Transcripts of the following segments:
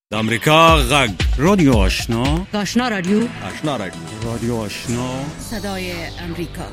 د امریکا غږ رادیو آشنا آشنا رادیو رادیو آشنا صدای امریکا.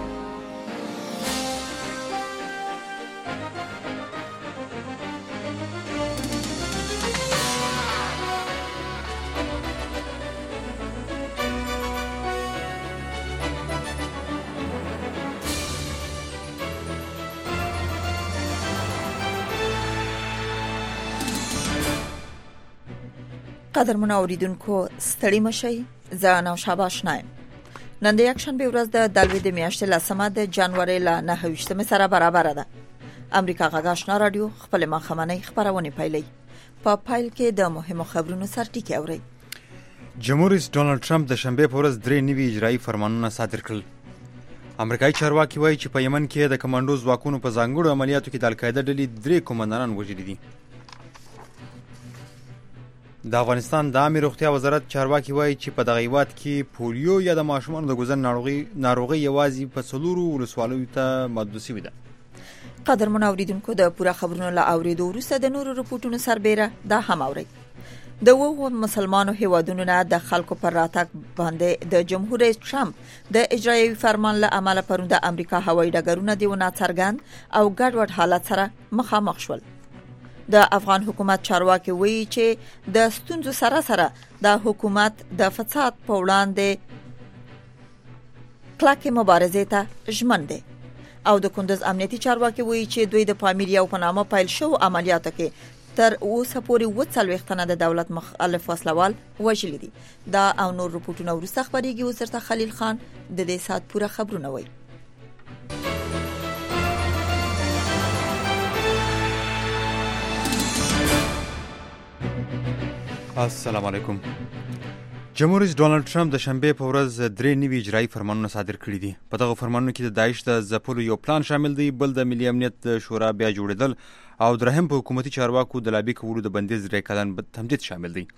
قدرمن اوریدونکو ستړي مشئ، زه نوشابه آشنایم. نن د یکشنبه ورځ د دلوي د میاشتې لسمه د جنوري له 9 سره برابر ده. امریکا غږ آشنا رادیو خپل مخمنۍ خبرونه پیلي. په پایل کې د مهمو خبرونو سرټکی اوري. جمهور رئیس ډونالد ټرمپ د شنبه په ورځ 3 نوي اجرایي فرمانونه صادر کړل. امریکایي چارواکي وایي چې په یمن کې د کمانډو ځواکونو په ځانګړو عملیاتو کې د القاعده ډلې 3 کمانډران وژلي دي. د افغانستان د عامه روغتیا وزارت چارواکي وایي چې په دغه هیواد کې پولیو یا د ماشومانو د ګوزن ناروغي یوازې په 4 ولسوالیو ته محدود شوې ده. قدرمن اوریدونکو د پوره خبرونو لا اوریدو وروسته د نورو رپورټونو سربېره دا هم اوري. د وو مسلمانو هیوادونو نه د خلکو پر راتګ باندې د جمهور رئیس ټرمپ د اجرایي فرمان له امله پروند امریکا هوایي ډګرونه دیونه څرګند او ګډوډ حالت سره مخامخ شول. د افغان حکومت چارواکي وایي چې د ستونزو سره د حکومت د فساد په وړاندې کلکه مبارزه ته ژمن دي او د کندز امنیتي چارواکي وایي چې دوی د پامیر یو په نامه پیل شو عملیاتو کې تر اوسه پورې 40 تنه د دولت مخالف وسلوال وژلي دي. دا او نور رپورټونه ورسره خبريږي. وزارت خلیل خان د دې سات پوره خبرونه وایي. السلام علیکم. جمهور رئیس ډونالد ټرمپ د شنبه په ورځ 3 نوي اجرایي فرمانونه صادر کړي دي. په دغه فرمانونو کې د داعش د ځپلو یو پلان شامل دی، بل د ملي امنیت د شورا بیا جوړیدل او درهم په حکومتي چارواکو د لابي کولو د بندیز ریکادن تمدید شامل دی.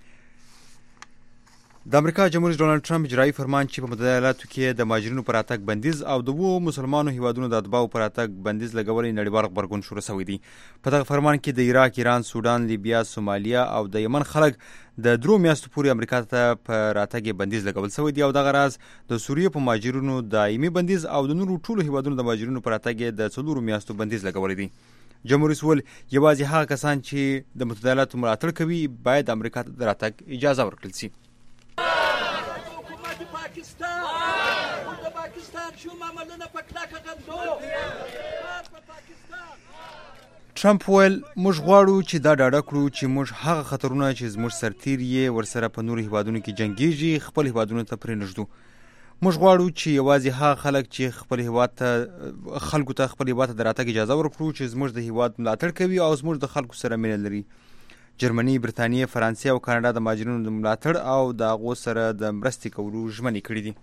د امریکا جمهور رئیس ډونالد ټرمپ اجرایي فرمان چې په متحده ایالاتو کې د مهاجرینو پر راتګ بندیز او د وو مسلمانو هیوادونو د اتباعو پر راتګ بندیز لګولې نړیوال غبرګون شروع شوی دی. په دغه فرمان کې د عراق، ایران، سودان، لیبیا، سومالیا او د یمن خلک د 3 میاشتو پورې امریکا ته په راتګ بندیز لګول شوی دی او دغه راز د سوریې په مهاجرینو دایمي بندیز او د نورو ټولو هیوادونو د مهاجرینو پر راتګ د 4 میاشتو بندیز لګولې دي. جمهور رئیس ول یوازې هغه کسان چې د متحده ایالاتو ملاتړ کوي باید امریکا ته د راتګ اجازه ورکړل شي. ټرمپ ویل موږ غواړو چې دا ډاډه کړو چې موږ هغه خطرونه چې زموږ سرتیر یې ورسره په نورو هیوادونو کې جنگیږي خپل هیوادونو ته پرې نږدو. موږ غواړو چې یوازې هغه خلک چې خپل هیواد ته خلکو ته خپل هیواد ته د راتګ اجازه ورکړو چې زموږ د هیواد ملاتړ کوي او زموږ د خلکو سره مینه لري. جرمني، برتانیې، فرانسې او کاناډا د مهاجرینو د ملاتړ او د هغو سره د مرستې کولو ژمنې کړې دي.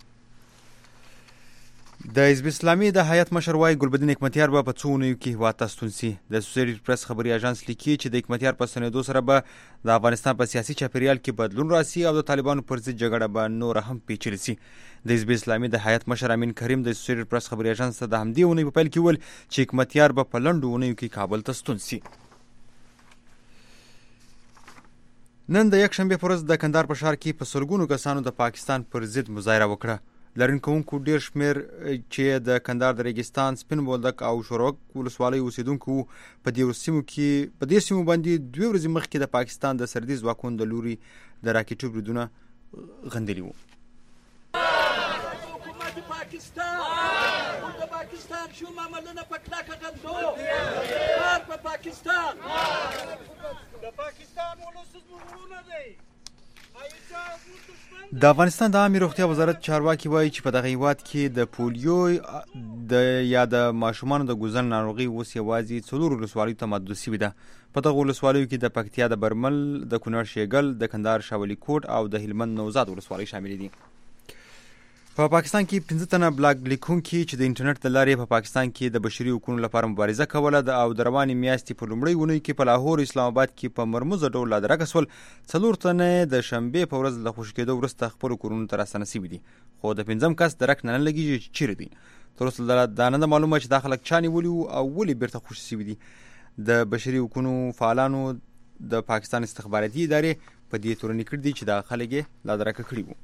د حزب اسلامي د هیئت مشر وايي ګلبدین حکمتیار به په 2 اونیو کې هیواد ته ستون شي. د اسوسییټډ پریس خبري اژانس لیکي چې د حکمتیار په سندو سره به د افغانستان په سیاسي چاپیریال کې بدلون راسي او د طالبانو پر ضد جګړه به نور هم پیچلې شي. د حزب اسلامي د هیئت مشر امین کریم د اسوسییټډ پریس خبري اژانس ته د همدې اونۍ په پیل کې ویل چې حکمتیار به په لنډو اونیو کې کابل ته ستون شي. نن د یکشنبه په ورځ د کندهار په ښار کې په سلګونو کسانو د پاکستان پر ضد مظاهره وکړه. لرونکو ډیر شمیر چې د کندهار د ریګستان، سپین بولدک او شوروک ولسوالۍ اوسیدونکو په دې سیمو باندې 2 ورځې مخکې د پاکستان د سردي ځواکونو د لوري د راکټو بریدونه غندلي وو. د افغانستان د عامه روغتیا وزارت چارواکي وایي چې په دغه هیواد کې د پولیو یا د ماشومانو د ګوزن ناروغي اوس یوازې 4 ولسوالیو ته محدود شوې ده. په دغه ولسوالیو کې د پکتیا د برمل، د کونړ شیګل، د کندهار شاولي کوټ او د هلمند نوزاد ولسوالۍ شامل دي. په پاکستان کې 15 تنه بلاګ لیکونکي چې د انټرنیټ د لارې په پاکستان کې د بشري حقوقو لپاره مبارزه کوله او د روانې میاشتې په لومړۍ اونۍ کې په لاهور، اسلام آباد کې په مرموزه ډول لادرکه شول. 4 تنه د شنبه په ورځ له خوشي کېدو وروسته خپل کورونو ته راستنه شوي دي، خو د 5م کس درک نه لګیږي چې چیرې دي. تر اوسه دا نه معلومه چې دا خلک چا نیولي او ولې بیرته خوشي شوي دي. د بشري حقوقو فعالانو د پاکستان استخباراتي ادارې په دې تورنې کړ دي چې دا خلک لا درکه کړی وو.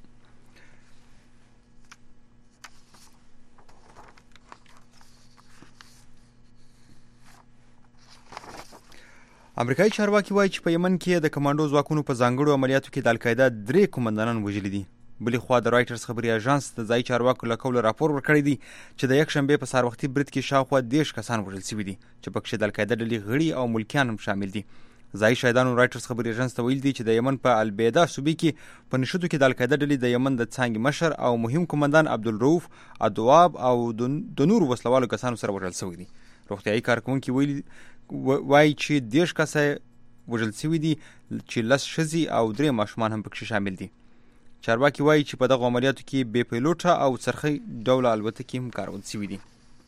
امریکایي چارواکي وایي چې په یمن کې د کمانډو ځواکونو په ځانګړو عملیاتو کې د القاعده 3 قومندانان وژلي دي. بلې خوا د رایټرز خبري اژانس د ځایي چارواکو له قوله راپور ورکړی دی چې د یکشنبې په سهار وختي برید کې شاوخوا 10 کسان وژل شوي دي چې پکې د القاعده ډلې غړي او ملکیان هم شامل دي. ځایي شاهدانو رایټرز خبري اژانس ته ویل دي چې د یمن په البیدا صوبې کې په نشودو کې د القاعده ډلې د یمن د څانګې مشر او مهم قومندان عبدالرؤف ادواب او د نور وسلوالو کسانو سره وژل شوي دي. روغتیايي کارکوونکي وایي چې 10 کسه وژل شوي دي چې 10 ښځې او 3 ماشومان هم پکې شامل دي. چارواکي وایي چې په دغه عملیاتو کې بې پیلوټه او څرخي ډوله الوتکې هم کارول شوي دي.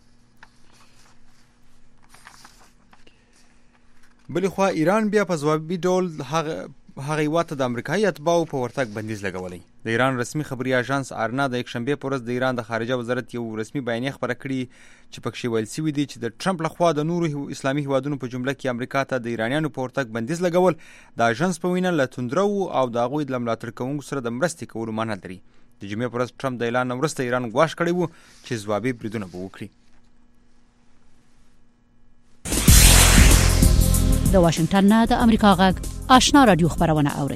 بلې خوا ایران بیا په ځوابي ډول هغه هیواد ته د امریکایي اتباعو په ورتګ بندیز لګولی. د ایران رسمي خبري اژانس آرنا د یکشنبې په ورځ د ایران د خارجه وزارت یو رسمي بیانیه خپره کړې چې پکې ویل شوي دي چې د ټرمپ لخوا د نورو اسلامي هیوادونو په جمله کې امریکا ته د ایرانیانو په ورتګ بندیز لګول د اژانس په وینا له توندرو او د هغوی د ملاتړ کوونکو سره د مرستې کولو معنی لري. د جمعې په ورځ ټرمپ د اعلان وروسته ایران ګواښ کړی و چې ځوابي بریدونه به وکړي. د واشنگټن نه د امریکا غږ آشنا رادیو خبرونه اوري.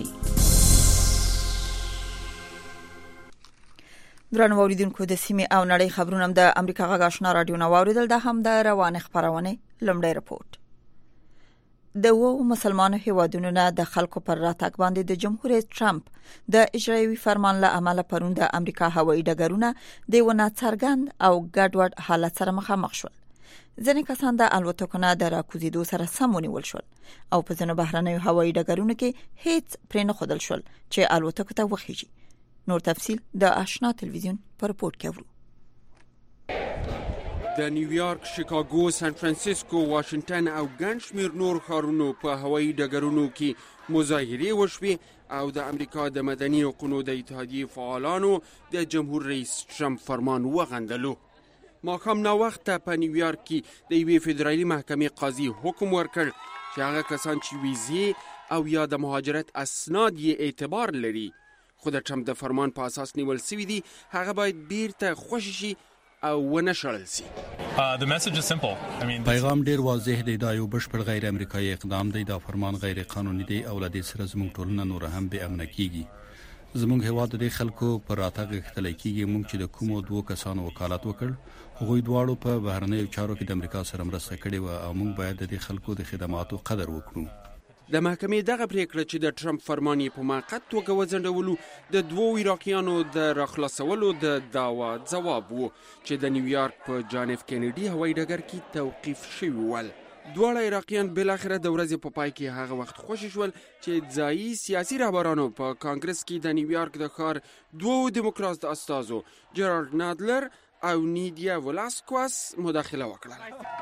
درنو اوریدونکو د سیمې او نړۍ خبرونه د امریکا غږ آشنا رادیو نو اوریدل د هم د روانه خبرونه لمړی رپورت. د مسلمانانو هیوادونو نه د خلکو پر راتګ باندې د جمهور رئیس ټرمپ د اجرایوي فرمان له عمله پرون د امریکا هوایي ډګرونه د ونه څرګند او ګډوډ حالت سره مخامخ شول. ځینې کسان د الوتکو نه د راکوزیدو سره سم ونیول شول او په ځینو بهرنیو هوایي ډګرونو کې هیڅ پرې نه ښودل شول چې الوتکو ته وخیږي. نور تفصیل د آشنا تلویزیون پر رپورت کې اورو. د نیویارک، شیکاګو، سان فرانسیسکو، واشنگټن او ګڼ شمېر نور ښارونو په هوایي ډګرونو کې مظاهرې وشوې او د امریکا د مدني حقوقو د اتحادیې فعالانو د جمهور رئیس ټرمپ فرمان وغندلو. ماښام ناوخته په نیویارک کې د یوې فدرالي محکمې قاضي حکم ورکړ چې هغه کسان چې ویزې او یا د مهاجرت اسناد یې اعتبار لري خو د ټرمپ د فرمان په اساس نیول شوي دي هغه باید بیرته خوشي شي او ونه شړل شي. پیغام ډیر واضح دی، دا یو بشپړ غیر امریکایي اقدام دی. دا فرمان غیر قانوني دی او له دې سره زموږ ټولنه نور هم بې امنه کیږي. زموږ هیواد د خلکو پر راتګ اختلای کیږي. موږ چې د کومو 2 کسانو وکالت وکړ هغوی دواړو په بهرنیو چارو کې د امریکا سره مرسته کړې و او موږ باید د خلکو د خدماتو قدر وکړو. د محکمې دغه پریکړه چې د ټرمپ فرمان یې په موقت توګه وځنډولو د 2 عراقیانو د راخلاصولو د دعوا ځواب و چې د نیویارک په جان اف کینیډي هوایي ډګر کې توقیف شوي ول. دواړه عراقیان بالاخره د ورځې په پای کې هغه وخت خوشي شول چې ځایي سیاسي رهبرانو په کانګرس کې د نیویارک د ښار 2 دیموکرات استازو جرارد نادلر او نیدیا ولاسکواس مداخله وکړه.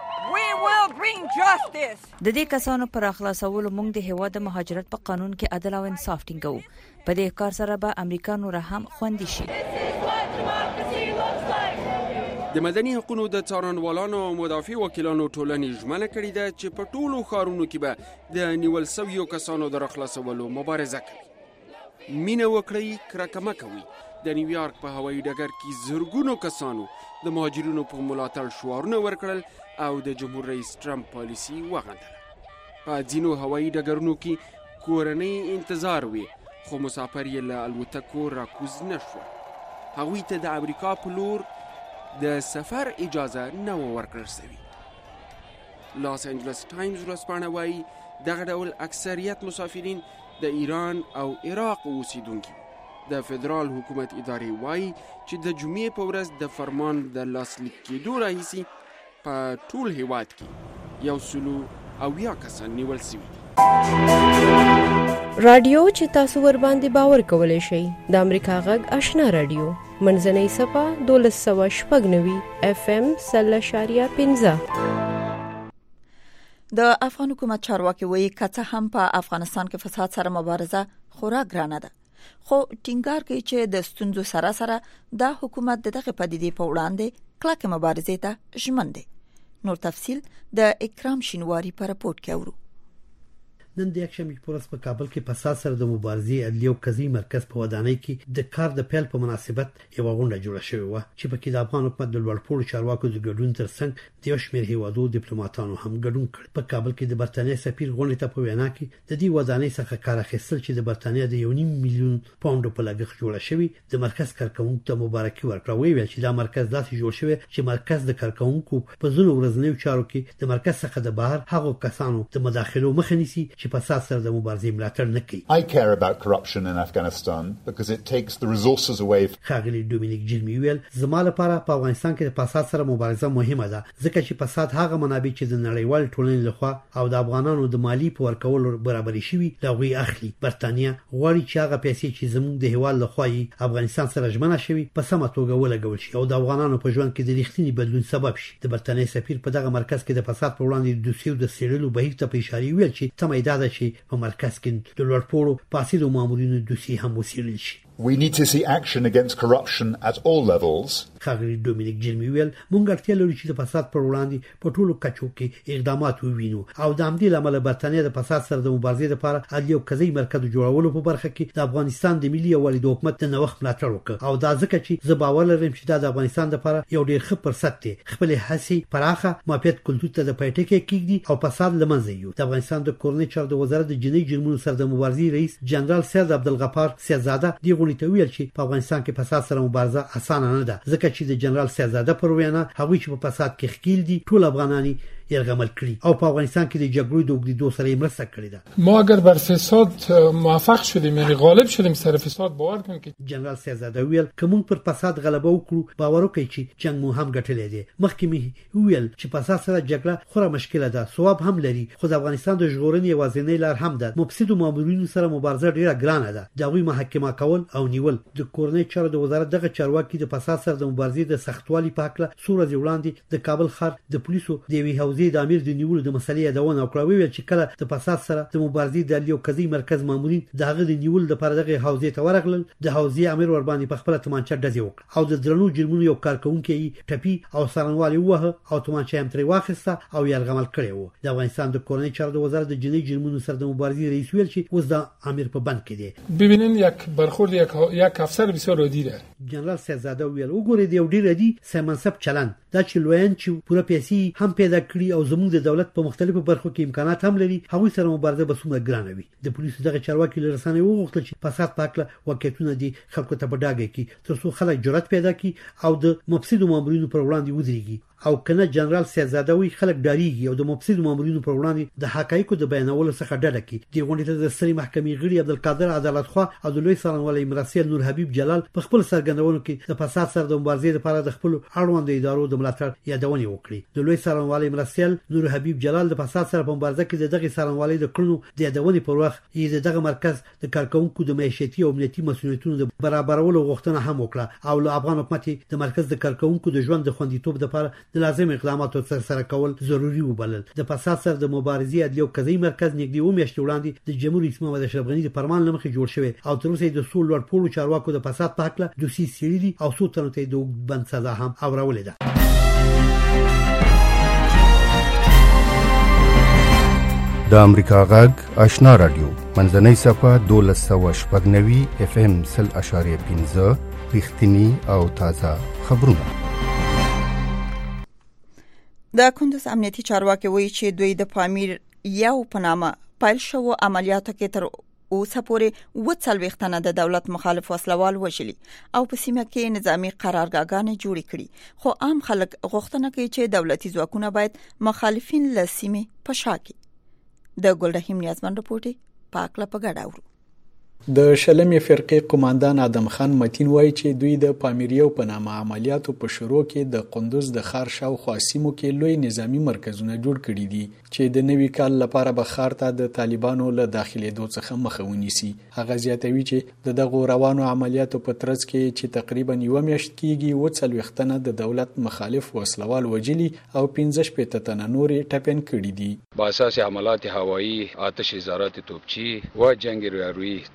د دې کسانو پر اخلاصولو موږ د هیواد د مهاجرت په قانون کې عدل او انصاف ټینګو. په دې کار سره به امریکا نور هم خوندي شي. د مدني حقوقو د څارنوالانو او مدافع وکیلانو ټولنې ژمنه کړې ده چې په ټولو ښارونو کې به د نیول شویو کسانو د راخلاصولو مبارزه کوي. مینه وکړئ، کرکه مه کوئ. د نیویارک په هوایي ډګر کې زرګونو کسانو د مهاجرینو په ملاتړ شعارونه ورکړل او د جمهور رئیس ټرمپ پالیسي وغندله. په ځینو هوایي ډګرونو کې کورنۍ انتظار وي خو مسافر یې له الوتکو راکوز نه شول. هغوی ته د امریکا په لور د سفر اجازه نه ورکړل شوې. لاس انجلس ټایمز ورځپاڼه وایي دغه ډول اکثریت مسافرین د ایران او عراق اوسیدونکي. د فدرال حکومت ادارې وایي چې د جمعې په ورځ د فرمان د لاسلیک کېدو راهیسې په ټول هیواد کې 100 کسان نیول شوي. رادیو چې تاسو ور باندې باور کولای شئ د امریکا غږ آشنا رادیو منځنۍ صفه 1290 FM 0.15. د افغان حکومت چارواکي وایي که هم په افغانستان کې فساد سره مبارزه خورا ګرانه ده خو ټینګار کوي چې د ستونزو سره سره دا حکومت دغه پدیدې په وړاندې کلکه مبارزې ته ژمن دی. نور تفصیل د اکرام شینواری پر رپورت کې اورو. نن د یکشنبه په ورځ په کابل کې فساد سره د مبارزې عدلیه او قضایي مرکز په ودانۍ کې د کار د پیل په مناسبت یو غونډه جوړه شوې و چې په کې د افغان حکومت د لوړپوړو چارواکو د ګډون ترڅنګ د یو شمېر هیوادو ډیپلوماټانو هم ګډون کړ. په کابل کې د برتانیې سفیر غونډې ته په وینا کې د دې ودانۍ څخه کار اخیستل چې د برتانیې د 1.5 میلیون پاونډ په لګښت جوړه شوی د مرکز کارکونکو ته مبارکي ورکړه. ویل چې دا مرکز داسې جوړ شوی چې مرکز د کارکونکو په ځینو ورځنیو چارو کې د مرکز څخه د بهر هغو کسانو د مداخلو مخه نیسي چې فساد سره د مبارزې ملاتړ نه کوي. I care about corruption in Afghanistan because it takes the resources away. خاغلی دومینیک جیلمی ویل زما لپاره په افغانستان کې د فساد سره مبارزه مهمه ده ځکه چې فساد هغه منابع چې د نړیوال ټولنې لخوا او د افغانانو د مالی په ورکولو برابرې شوي لغوي اخلي. برتانیا غواړي چې هغه پیسې چې زموږ د هیواد لخوا یې افغانستان سره ژمنه شوي په سمه توګه ولګول شي او د افغانانو په ژوند کې د رښتینی بدلون سبب شي. د برتانیې سفیر په دغه مرکز کې د فساد پر وړاندې د دوسیو د سیرلو بهیر ته په اشاره ویل چې تمه ده چې په مرکز کې د لوړپوړو پاسیدو مامورینو دوسیې هم وسیرل شي. We need to see action against corruption at all levels. خاغلی دومینیک جیلمی ویل مونږ اړتیا لرو چې د فساد پر وړاندې په ټولو کچو کې اقدامات ووینو او د همدې لامل برتانیې د فساد سره د مبارزې لپاره عدلیه او قضایي مرکز جوړولو په برخه کې د افغانستان د ملي یووالي د حکومت د نوښت ملاتړ وکړ او دا ځکه چې زه باور لرم چې دا د افغانستان لپاره یو ډېر ښه فرصت دی خپل هڅې پراخه مافیت کلتور ته د پټه کې کېږي او فساد لمنځه یو. د افغانستان د کورنۍ چارو د وزارت د جنایي جرمونو سره د مبارزې رئیس جنرال سید عبدالغفار سیدزاده دی غونډې ته ویل چې په افغانستان کې فساد سره مبارزه اسانه نه ده ځکه چې د جنرال سیدزاده پر وینا هغوی چې په فساد کې ښکیل دي ټول افغانانی یرغمل کړي او په افغانستان کې د جګړو د اوږدېدو سره یې مرسته کړې ده. ما اگر بر فساد موفق شدیم یعنی غالب شدیم سر فساد باور کنیم که جنرال سیدزاده ویل که موږ پر فساد غلبه وکړو باور وکړئ چې جنگ مو هم ګټلی دی. مخکې مې ویل چې فساد سره جګړه خورا مشکله ده ثواب هم لري خو د افغانستان د ژغورنې یوازینۍ لار هم ده. مفسدو مامورینو سره مبارزه ډیره ګرانه ده. د هغوی محاکمه کول او نیول. د کورنۍ چارو د وزارت دغه چارواکي د فساد سره د مبارزې د سختوالي په هکله څو ورځې وړاندې د کابل ښار د پولیسو د یوې حوزې د امیر د نیولو د مسلې یادونه وکړه. ویل چې کله د فساد سره د مبارزې د عدلیې او قضایي مرکز مامورین د هغه د نیولو لپاره دغه حوزې ته ورغلل د حوزې امیر ور باندې په خپله تومانچه ډزې وکړه او د درنو جرمونو یو کارکوونکی ټپي او څارنوال ووهه او تومانچه یې ترې واخیسته او یرغمل کړی و. د افغانستان د کورنۍ چارو د وزارت د جنایي جرمونو سره د مبارزې رئیس ویل چې اوس د امیر په بند کې دی. ببینین یک برخورد یک افسر بسیار عادی ده. جنرال سیدزاده ویل وګورئ د یو ډیر عادي سیمنسب چلند دا چې لویان چې پوره پیسې هم پیدا کړي او زموږ د دولت په مختلفو برخو کې امکانات هم لري هغوی سره مبارزه به څومره ګرانه وي. د پولیسو دغه چارواکي له رسنیو وغوښتل چې فساد په هکله واقعیتونه دي خلکو ته په ډاګه کړي تر څو خلک جرأت پیدا کړي او د مفسدو مامورینو پر وړاندې ودرېږي او کنه جنرال سیدزاده وی خلک ډاریږي او د مفسدو مامورینو پر وړاندې د حقایقو د بیانولو څخه ډډه کوي. د غونډې ته د سترې محکمې غړي عبدالقادر عدالت خوا او د لوی څارنوالۍ مرستیال نور حبیب جلال په خپل څرګندونو کې د فساد سره د مبارزې لپاره د خپل اړوند ادارو د ملاتړ یادونه وکړي. د لوی څارنوالۍ مرستیال نور حبیب جلال د فساد سره په مبارزه کې دغه څارنوالۍ د کړنو د یادونې پر وخت یې دغه مرکز د کارکونکو د معیشتي او امنیتي مسؤلیتونو د برابرولو غوښتنه هم وکړه او له افغان حکومت د مرکز د کارکونکو د ژوند د خوندیتوب لپاره د لازم اقدامات سره کول ضروری وبلل. د فساد سره د مبارزې عدلیه او قضایي مرکز نږدې میاشتې وړاندې د جمهور رئیس محمد اشرف غني د فرمان له مخې جوړ شوی او تر اوسه د څو لوړپوړو چارواکو د فساد په هکله دوسیې څېړلي او څو تنو ته د بند سزا هم اورولې ده. د امریکا غږ آشنا رادیو منځنۍ صفحه 1290 FM 0.5 رښتینی او تازه خبرونه. د کندز امنیتي چارواکي وایي چې دوی د پامیر یو په نامه پیل شوو عملیاتو کې تر اوسه پورې 40 تنه د دولت مخالف وسلوال وژلي او په سیمه کې نظامی قرارګاهونه جوړ کړي خو عام خلک غوښتنه کوي چې دولتي ځواکونه باید مخالفین له سیمې په شا کړي. د ګلرحیم نیازمن رپورټي پاکله په ګډه اورو. د شلمې فرقې قوماندان ادم خان متین وایي چې دوی د پامیریو په نامه عملیاتو په شروع کې د قندوز د ښار شاوخوا سیمو کې لوی نظامی مرکزونه جوړ کړي دي چې د نوي کال لپاره به ښار ته د طالبانو له داخلېدو څخه مخه ونیسي. هغه زیاتوي چې د دغو روانو عملیاتو په ترڅ کې چې تقریبا یو میاشت کېږي 40 تنه د دولت مخالف وسلوال وژلي او 15 تنه نورې ټپین کړي دي. با اساس عملیات هوایی، آتش زارات توپچی و جنگ رویارویی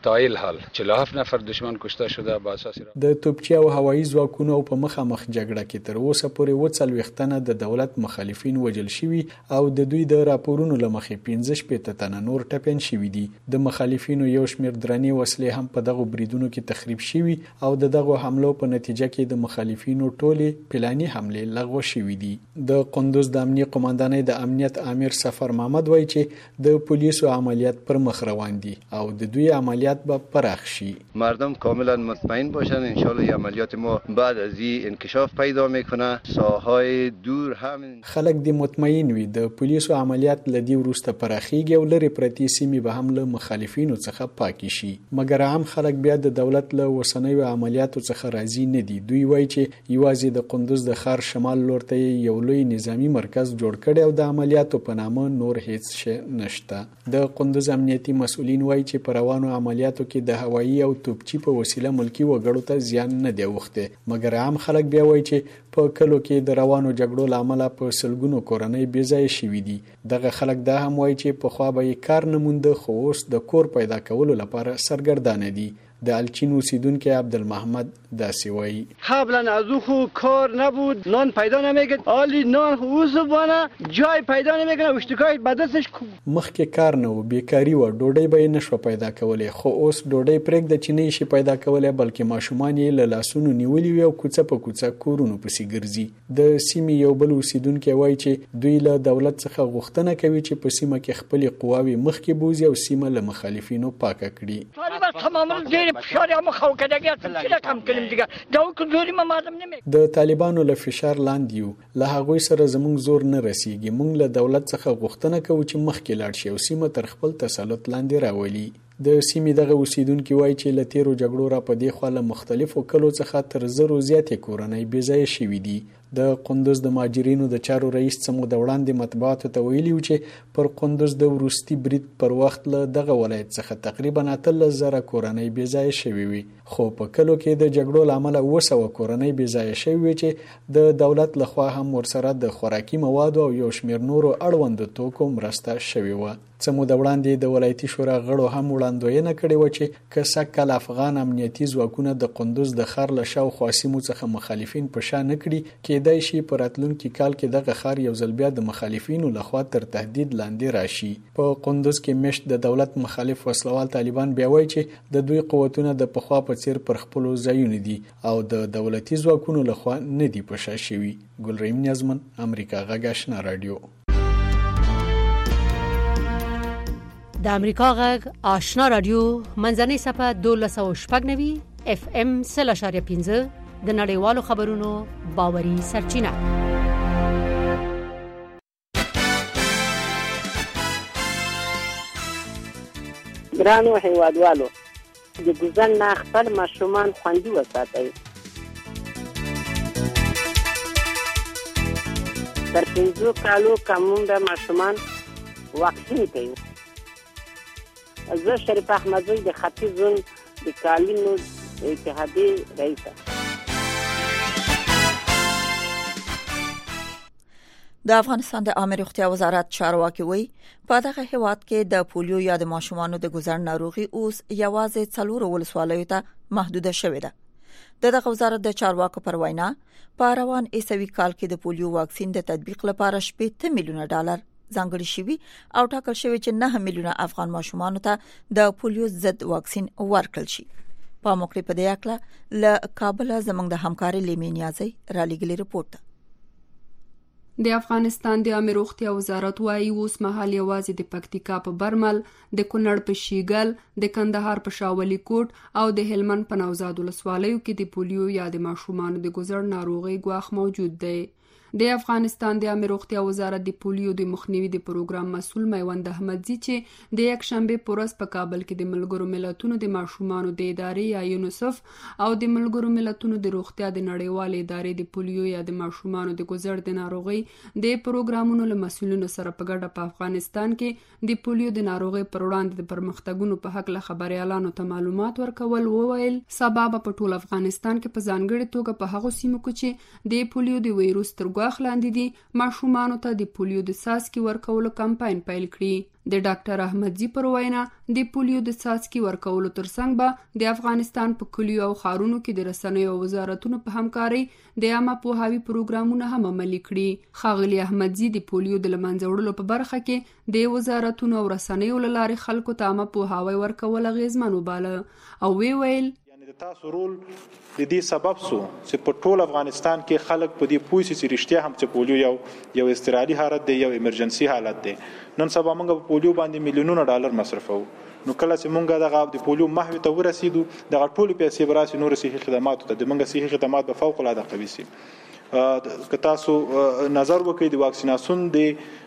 تا این حال 47 نفر دشمن کشته شده با اساس د توپچي او هوایي ځواکونو په مخامخ جګړه کې تر اوسه پورې 40 د دولت مخالفین وجل شوي او د دوی د راپورونو لمخې 15 تنه نور ټپین شوي دي. د مخالفینو یو شمېر درنې وسلې هم په دغه بریدونو کې تخریب شوي او دغه حملو په نتیجه کې د مخالفینو ټولې پلاني حمله لغوه شوي دي. د قندوز د امنیت قوماندانۍ د امنیت امیر سفر محمد وایي چې د پولیسو عملیات پر مخ روان دي او د دوی عملیات به پراخ شي. مردم کاملا مطمئن باشن ان شاء الله عملیات ما بعد از این انکشاف پیدا میکنه. ساحهای دور هم خلک د مطمئن وي د پولیسو عملیات لدی ورسته پراخیږي او لري پرتی سیمې به هم له مخالفینو څخه پاکي شي. مګر عام خلک بیا د دولت له وسنوي عملیاتو څخه راضي نه دي. دوی وایي چې یوازې د قندوز د ښار شمال لور ته یو لوی نظامی مرکز جوړ کړي او د عملیاتو په نامه نور هیڅ شی نشته. د قندوز امنیتي مسؤلین وایي چې په روانو عملیاتو کې د هوایي او توپچي په وسیله ملکی وګړو ته زیان نه دی اوخته. مګر عام خلک بیا وایي چې په کلو کې د روانو جګړو لامل په سلګونو کورنۍ بې ځای شوي دي. دغه خلک دا هم وایي چې په خوا به کار نه مونده خو اوس د کور پیدا کولو لپاره سرګردانه دي. د الچین اوسیدونکو عبدالمحمد داسې وایي قبلا از او کار نبود، نان پیدا نمیکرد، حالی نان وزبانه جای پیدا نمیکنه، اشتکای بدستش مخکې کار نه و، بیکاری و، ډوډۍ به نشو پیدا کولای. خو اوس ډوډۍ پرېږده چې نه شي پیدا کولای، بلکې ماشومان یې له لاسونو نیولي وي او کوڅه په کوڅه کورونو پسې ګرځي. د سیمې یو بل اوسیدونکی وایي چې دوی له دولت څخه غوښتنه کوي چې په سیمه کې خپلې قواوې مخکې بوزي او سیمه له مخالفینو پاکه کړي. د طالبانو له فشار لاندې یو، له هغوی سره زموږ زور نه رسیږي. موږ له دولت څخه غوښتنه کوو چې مخکې لاړ شي او سیمه تر خپل تسلط لاندې راولي. د سیمې دغه اوسیدونکو وایي چې له تیرو جګړو را په دې خوا له مختلفو کلو څخه تر 1000 زیاتې کورنۍ بې ځایه شوي دي. د قندوز د ماجرینو د چارو رئیس څمو د وړاندې مطبوعاتو ته ویلي و چې پر قندوز د وروستي برید پر وخت له دغه ولایت څخه تقریبا 13,000 کورنۍ بې ځایه شوي وي. خو په کلو کې د جګړو لامل 200 کورنۍ بې ځایه شوي وي چې د دولت لخوا هم ورسره د خوراکي موادو او یو شمېر نورو اړوندو توکو مرسته شوې وه. څمو د وړاندې د ولایتي شورا غړو هم وړاندوینه کړې و چې که سکل افغان امنیتي ځواکونه د قندوز د ښار له شاوخوا سیمو څخه مخالفین په شا نه کړي، کېدای شي په راتلونکي کال کې دغه ښار یو ځل بیا د مخالفینو لخوا تر تهدید لاندې راشي. په قندوز کې مشت د دولت مخالف وسلوال طالبان بیا وایي چې د دوی قوتونه د پخوا په څیر پر خپلو ځایونو دي او د دولتي ځواکونو لخوا نه دي په شا شوي. ګلرحیم نیازمن، امریکا غږ آشنا رادیو. د امریکا غږ آشنا رادیو منځنۍ صفحه 1290 FM 0.5 د نړیوالو خبرونو باوري سرچینه. ګرانو هیوادوالو، د ګوزن نه خپل ماشومان خوندي وساتئ. تر 5 کالو کمون د ماشومان واکسین کوي. زه شریف احمدزی د ختیځ زون د کالینو اتحادیې رئیسه. د افغانستان د عامه روغتیا وزارت چارواکي وایي په دغه هیواد کې د پولیو یا د ماشومانو د ګوزن ناروغي اوس یوازې 4 ولسوالیو ته محدوده شوې ده. دغه وزارت د چارواکو پر وینا په روان ایسوي کال کې د پولیو واکسین د تطبیق لپاره 8 میلیونه ډالر ځانګړي شوي او ټاکل شوی چې 9 میلیونه افغان ماشومانو ته د پولیو ضد واکسین ورکړل شي. په موقع په دې اړه له کابل زموږ د همکاري لیمې نیازي را لګلې رپورت. د افغانستان د عامه روغتیا وزارت وايي اوس مهال یوازې د پکتیکا په برمل، د کونړ په شیګل، د کندهار په شاولي کوټ او د هلمند په نوزاد ولسوالیو کې د پولیو یا د ماشومانو د ګوزن ناروغي ګواښ موجود دی. د افغانستان د عامه روغتیا وزارت د پولیو د مخنیوي د پروګرام مسؤل میوند احمدزی چې د یک شنبه پورس په کابل کې د ملګرو ملتونو د ماشومانو د ادارې یا یونیسف او د ملګرو ملتونو د روغتیا د نړیوال ادارې د پولیو یا د ماشومانو د ګوزن د ناروغي د پروګرامونو له مسؤلینو سره په ګډه په افغانستان کې د پولیو د ناروغي پر وړاندې د پرمختګونو په حق له خبريالانو ته معلومات ورکول وویل. سبب په ټول افغانستان کې په ځانګړي توګه په هغو سیمو کې چې د پولیو د وایروس تر ګواښ لاندې دي ماشومانو ته د پولیو د څاڅکي ورکولو کمپاین پیل کړي د ډاکټر احمدزي پر وینا د پولیو د څاڅکي ورکولو ترڅنګ به د افغانستان په کلیو او ښارونو کې د رسنیو او وزارتونو په همکارۍ د عامه پوهاوي پروګرامونه هم عملي کړي ښاغلي احمدزي د پولیو د له منځه وړلو په برخه کې د وزارتونو او رسنیو له لارې خلکو ته عامه پوهاوی ورکول اغېزمن وباله او ویل تاسو رول د دې سبب سو چې په ټول افغانستان کې خلک په دې پوه شي چې رښتیا هم چې پولیو یو اضطراري حالت دی یو ایمرجنسي حالت دی نن سبا موږ په پولیو باندې میلیونونه ډالر مصرفو نو کله چې موږ دغه د پولیو محو ته ورسېدو دغه ټول پیسې براسي نور صحي خدماتو ته د موږ صحي خدمات په فوق العاده قوي سي که تاسو نظر وکړئ د واکسیناسیون د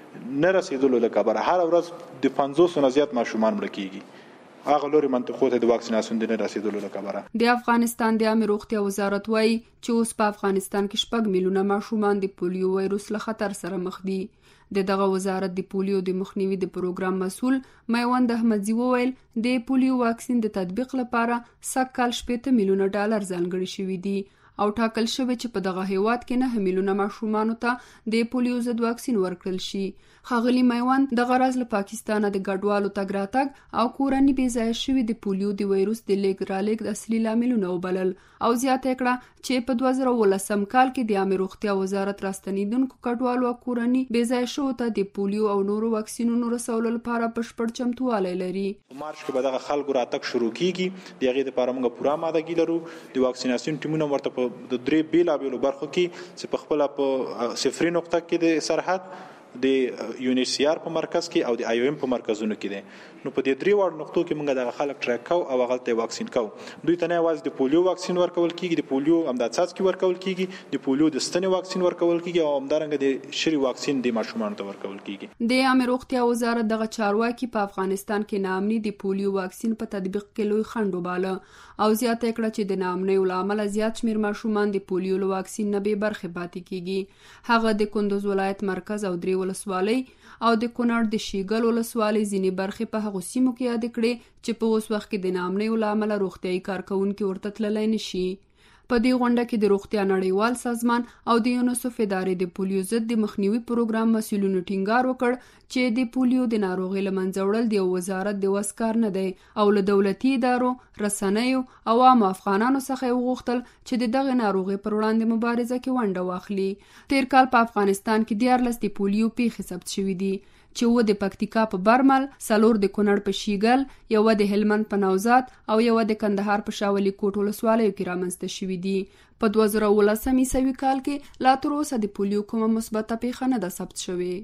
نه رسیدلو له کبره هر ورځ د 500 نه زیات ماشومان مړ کیږي هغه لوري منطقو ته د واکسیناسیون د نه رسیدلو له کبره د افغانستان د عامه روغتیا وزارت وايي چې اوس په افغانستان کې 6 میلیونه ماشومان د پولیو وایروس له خطر سره مخ دي دغه وزارت د پولیو د مخنیوي د پروګرام مسؤل میوند احمدزي وویل د پولیو واکسین د تطبیق لپاره سږکال 8 میلیونه ډالر ځانګړي شوي دي او ټاکل شوی چې په دغه هیواد کې 9 میلیونه ماشومان ته د پولیو ضد واکسین ورکړل شي ښاغلي میوند د غرض له پاکستانه د ګډوالو تګ راتګ او کورنۍ بې ځایه شوي د پولیو د وایروس د لیږد رالېږد اصلي لاملونه وبلل او زیاته کړه چې په 2019 کال کې د عامه روغتیا وزارت راستنیدونکو کډوالو او کورنۍ بې ځایه شوو ته د پولیو او نورو واکسینونو رسولو لپاره بشپړ چمتووالی لري مارچ کې به دغه خلکو راتګ شروع کیږي د هغې دپاره موږ پوره آمادګي لرو د واکسیناسیون ټیمونه ورته په د 3 بیلابیلو برخو کې چې په خپله په صفري نقطه کې د سرحد د UNHCR په مرکز کې او د IOM په مرکزونو کې دي نو په دې 3 وړ نقطو کې موږ دغه خلک ټریک کوو او هغه ته واکسین کوو دوی ته نه یوازې د پولیو واکسین ورکول کیږي د پولیو امداد څاڅکي ورکول کیږي د پولیو د ستنې واکسین ورکول کیږي او همدارنګه د شری واکسین د ماشومانو ته ورکول کیږي د عامه روغتیا وزارت دغه چارواکي په افغانستان کې ناامني د پولیو واکسین په تطبیق کې لوی خنډ وباله او زیاته کړه چې د ناامنۍ ولامل زیات شمیر ماشومان د پولیو له واکسین نه به برخه پاتې کیږي هغه د کندوز ولایت مرکز او درې ولسوالۍ او د کونړ د شیګل ولسوالۍ ځینې برخې په هغو سیمو کې یاد کړې چې په اوس وخت کې د ناامنۍ ولامل روغتیايي کارکونکو ورته تللی نشي په دې غونډه کې د روغتیا نړیوال سازمان او د یونیسف ادارې د پولیو ضد د مخنیوي پروګرام مسؤلینو ټینګار وکړ چې د پولیو د ناروغۍ له منځه وړل د وزارت د وس کار نه دی او له دولتي ادارو رسنیو او عام افغانانو څخه وغوښتل چې د دغه ناروغۍ پر وړاندې مبارزه کې ونډه واخلي تیر کال په افغانستان کې 14 د پولیو پیښې ثبت شوې دي چې و د پکتیکا په برمل 4 د کونړ په شیګل یو د هلمند په نوزاد او یو د کندهار په شاولي کوټ ولسوالیو کې رامنځته شوې دي په 2019 عیسوي کال کې لا تر اوسه د پولیو کومه مثبته پیښه نه ده ثبت شوې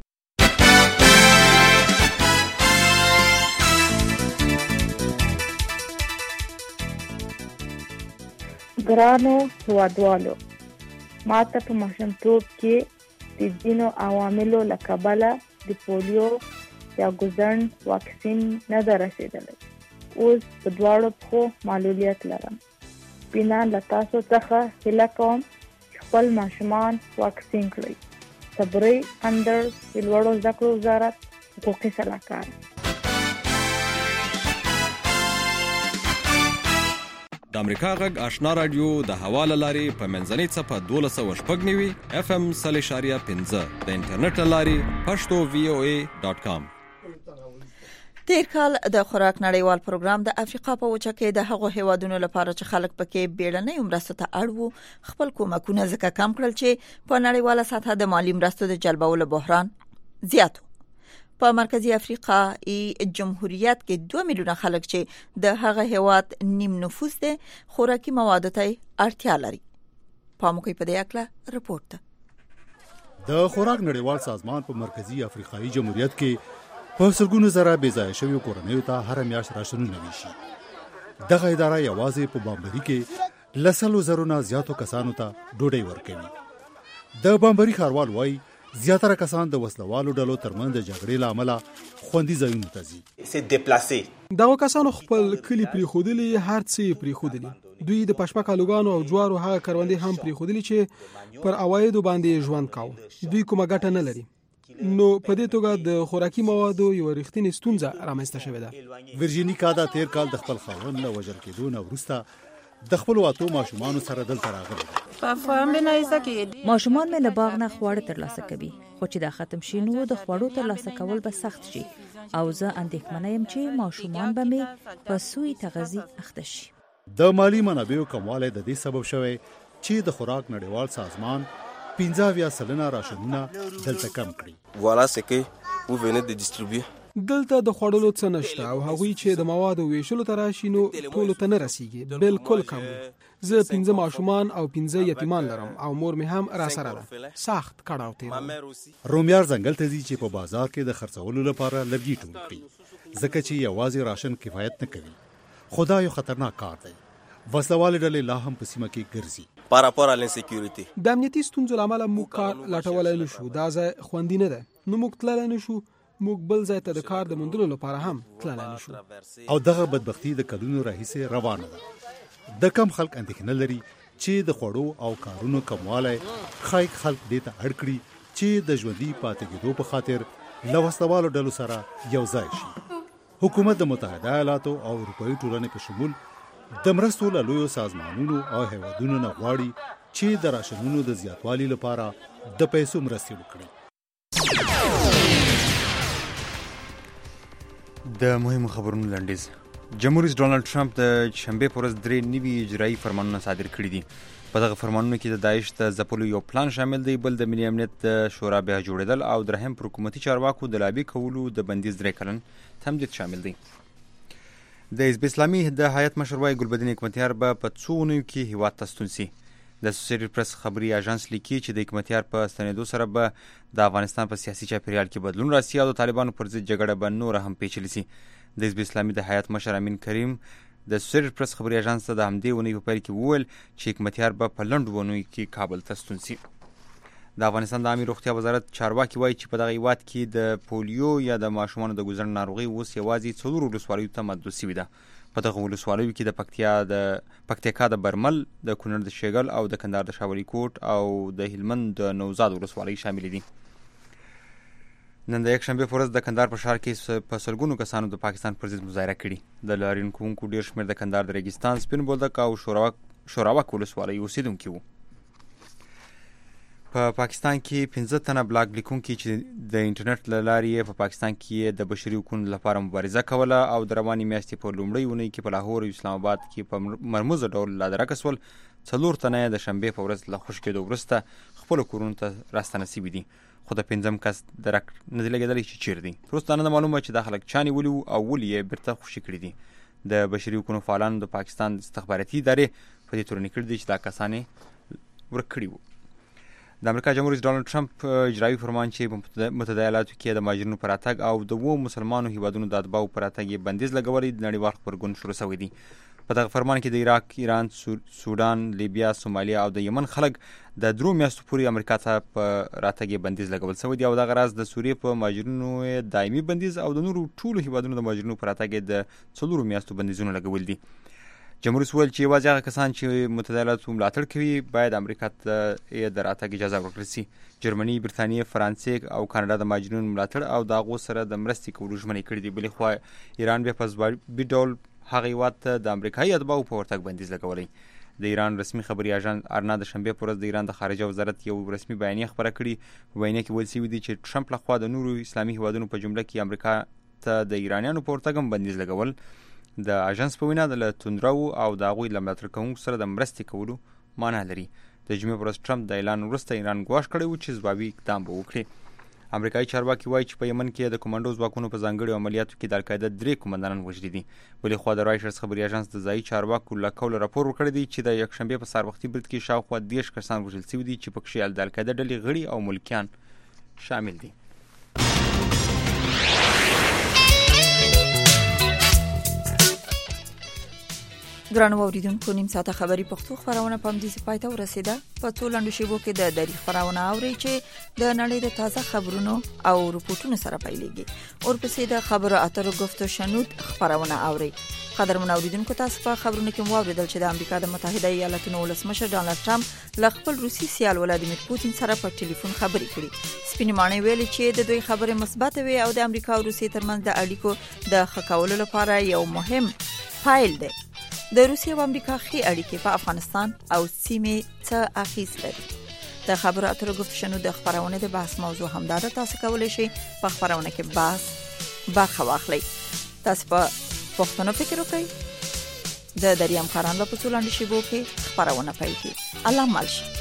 ګرانو هیوادوالو ماته په ماشومتوب کې د ځینو عواملو له کبله د پولیو یا ګوزڼ واکسین نه ده رسېدلی اوس په دواړو پښو معلولیت لرم بنا له تاسو څخه هیله کوم چې خپل ماشومان واکسین کړئ صبري اندر د لوړو زده کړو وزارت حقوقي سلاکار د امریکا غږ آشنا رادیو د حواله لاري په منځنۍ صفه 1290 FM 3.15 د انټرنیټ لاري pashto.voa.com تیر کال د خوراک نړیوال پروګرام د افریقا په وچه کې د هغو هیوادونو لپاره چې خلک پکې بیړنۍ مرستو ته اړ وو خپل کومکونه ځکه کم کړل چې په نړیواله سطحه د مالی مرستو د جلبولو بحران زیات په مرکزی افریقای جمهوریت کې 2 میلیونه خلک چې د هغه هیواد نیم نفوس دي خوراکي موادو ته اړتیا لري پاموکي په دې اړه رپورت د خوراک نړیوال سازمان په مرکزی افریقای جمهوریت کې په سلګونو زره بې ځایه شویو کورنیو ته هر میاشت راشنونه ویشي دغه اداره یوازې په بامبري کې لسلو زرونه زیاتو کسانو ته ډوډۍ ورکوي د بامبري ښاروال وایي زیاتره کسان د وسلوالو ډلو ترمنځ د جګړې له امله خوندي ځایونو ته ځي دغه کسانو خپل کلی پریښودلي هر څه پریښودلي دوی د پشپک الوګانو او جوارو هغه کروندې هم پریښودلي چې پر عوایدو باندې ژوند کاوه دوی کومه ګټه نه لري نو په دې توګه د خوراکي موادو یو رښتینی ستونزه رامنځته شوې ده ورجینی کادا تیر کال د خپل خاوند له وژل کېدو نه وروسته د خپل واتو ماشومان سره دلته راغلي ماشومان مې له باغ نه خواړه ترلاسه کوي، خو چې دا ختم شي نو د خواړو ترلاسه کول به سخت شي او زه اندېښمنه یم چې ماشومان به مې په سوء تغذیه اخته شي. د مالی منابعو کموالی د دې سبب شوی چې د خوراک نړیوال سازمان 15% راشنونه دلته کم کړي. Voilà ce que vous venez de distribuer. دلته د خوړلو څه نشته او هغوی چې د موادو ویشلو ته راشي نو ټولو ته نه رسیږي. بالکل کم. زه 15 ماشومان او 15 یتیمان لرم او مور مې هم راسره ده. سخت کړاو تیر. رومیار ځنګل ته ځي چې په بازار کې د خرڅولو لپاره لرګي ټول کړي، ځکه چې یوازې راشن کفایت نه کوي. خدا یو خطرناک کار دی. وسلوال ډلې لا هم په سیمه کې ګرځي. Par rapport à l'insécurité. د امنیتي ستونزو لامل موږ کار لټولای نشو. دا ځای خوندي نه ده. نو موږ تللی نشو. موږ بل ځای ته د کار د موندلو لپاره هم تللی نشو. او دغه بدبختی د کلونو راهیسې روانه ده. د کم خلک اندېښنه لري چې د خوړو او کارونو کموالی خلک دې ته اړ کړي چې د ژوندي پاتې کېدو په خاطر له وسلوالو ډلو سره یو ځای شي. حکومت د متحده ایالاتو او اروپایي ټولنې په شمول د مرستو له لویو سازمانونو او هیوادونو نه غواړي چې د راشنونو د زیاتوالي لپاره د پیسو مرستې وکړي. د مهمو خبرونو لنډیز. جمهور رئیس ډونالد ټرمپ د شنبې پر ورځ 3 نوي اجرایي فرمانونه صادر کړي دي. په دغه فرمانونو کې د داعش د ځپلو یو پلان شامل دی، بل د ملي امنیت د شورا بیا جوړېدل او درهم پر حکومتي چارواکو د لابي کولو د بندیز 3 کلن تمدید شامل دی. د حزب اسلامي د هیئت مشر وايي ګلبدین حکمتیار به په څو اونیو کې هیواد ته ستون سي. د اسوسییټډ پریس خبري اژانس لیکي چې د حکمتیار په ستنېدو سره به د افغانستان په سیاسي چاپیریال کې بدلون راسي او د طالبانو پر ضد جګړه به نور هم پیچلې سي. د حزب اسلامي د هیئت مشر امین کریم د اسوسییټډ پریس خبري اژانس ته د همدې اونۍ په پیل کې وویل چې حکمتیار به په لنډو اونیو کې کابل ته ستون سي. د افغانستان د عامه روغتیا وزارت چارواکي وایي چې په دغه هیواد کې د پولیو یا د ماشومانو د ګوزن ناروغي اوس یوازې 4 ولسوالیو ته محدود شوې ده. په دغه ولسوالیو کې د پکتیکا د برمل، د کونړ د شیګل او د کندهار د شاولی کوټ او د هلمند د نوزاد ولسوالۍ شامل دي. نن د یک شنبې پر ورځ د کندهار په ښار کې په سلګونو کسانو د پاکستان پر ضد مظاهره کړې. د لاریون کوونکو ډېر شمېر د کندهار د ریګستان، سپین بولدک او شوراوک ولسوالۍ اوسېدونکي وو. په پاکستان کې 15 تنه بلاګ لیکونکي چې د انټرنیټ له لارې په پاکستان کې د بشري حقوقو لپاره مبارزه کوله او د روانې میاشتې په لومړۍ اونۍ کې په لاهور او اسلام آباد کې په مرموزه ډول لادرکه سول. 4 تنه د شنبې په ورځ له خوشي کېدو وروسته خپلو کورونو ته راستنه سوي دي، خو د 5م کس درک نه دی لګېدلی چې چیرې دي. تر اوسه دا نه معلومه چې دا خلک چا نیولي وو او ولې یې بیرته خوشي کړي دي. د بشري حقوقو فعالانو د پاکستان استخباراتي ادارې په دې تورنې کړي دي چې دا کسان یې ورک کړي وو. د امریکا جمهور رئیس ډونالد ټرمپ اجرایي فرمان چې په متحده ایالاتو کې د مهاجرینو پر راتګ او د 2 مسلمانو هیوادونو د اتباعو پر راتګ یې بندیز لګولی د نړیوال غبرګون شروع شوی دی. په دغه فرمان کې د عراق، ایران، سودان، لیبیا، سومالیا او د یمن خلک د 3 میاشتو پورې امریکا ته په راتګ یې بندیز لګول شوی دی او دغه راز د سوریې په مهاجرینو دایمي بندیز او د نورو ټولو هیوادونو د مهاجرینو پر راتګ یې د 4 میاشتو بندیزونه لګول دي. جمهور رئیس ویل چې یوازې هغه کسان چې متحده ایالاتو ملاتړ کوي باید امریکا ته یې د راتګ اجازه ورکړل شي. جرمني، برتانیې، فرانسې او کاناډا د مهاجرینو ملاتړ او د هغو سره د مرستې کولو ژمنې کړي دي. بلې خوا ایران بیا په ځوابي ډول هغه هیواد ته د امریکایي اتباعو په ورتګ بندیز لګولی. د ایران رسمي خبري اژانس ارنا د شنبې پر ورځ د ایران د خارجه وزارت یو رسمي بیانیه خپره کړې. په بیانیه کې ویل شوي دي چې ټرمپ لخوا د نورو اسلامي هیوادونو په جمله کې امریکا ته د ایرانیانو په ورتګ هم بندیز لګول. د اژانس په وینا د توندرو او د هغوی له ملاتړ کوونکو سره د مرستې کولو معنا لري. د جمعې پر ورځ ټرمپ د اعلان وروسته ایران ګواښ کړی و چې ځوابي اقدام به وکړي. امریکایي چارواکي وایي چې په یمن کې د کمانډو ځواکونو په ځانګړي عملیاتو کې د القاعده 3 کمانډانان وژلي دي. بلې خوا د رایټرز خبري اژانس د ځایي چارواکو له قوله راپور ورکړی دی چې د یکشنبې په سهار وختي برید کې شاوخوا 10 کسان وژل شوي دي چې پکښې د القاعده ډلې غړي او ملکیان شامل دي. درنو اوریدونکو، نیم ساعته خبری پښتو خبرونه په همدې پای ته ورسیده. په ټول لاندو شیبو کې د دری خبرونه اوري چې د نړۍ د تازه خبرونو او رپورټونو سره پیلېږي. ورپسې د خبرو اترو گفت و شنود خبرونه اوري. قدرمن اوریدونکو، تاسو په خبرونو کې مو اوریدل چې د امریکا د متحده ایالاتونو ولسمشر ډونالد ټرمپ له خپل روسي سیال ولادیمیر پوتین سره په ټلیفون خبرې کړې. سپینمانه ویلي چې د دوی خبرې مثبت وي او د امریکا او روسیې ترمنځ د اړیکو د ښه کولو لپاره یو مهم فایل دی. د روسیې او امریکا خې اړیکې په افغانستان او سیمې څه اغیز لري. د خبرو اترو گفتشنو د خبرونه د بحث موضوع همدا ده. تاسو کولی شئ په خبرونه کې بحث برخه واخلئ. تاسو په پښتنو فکر وکړئ. د دریم کاران په څولانډي شیبو کې خبرونه پیل کړي. الله مالش.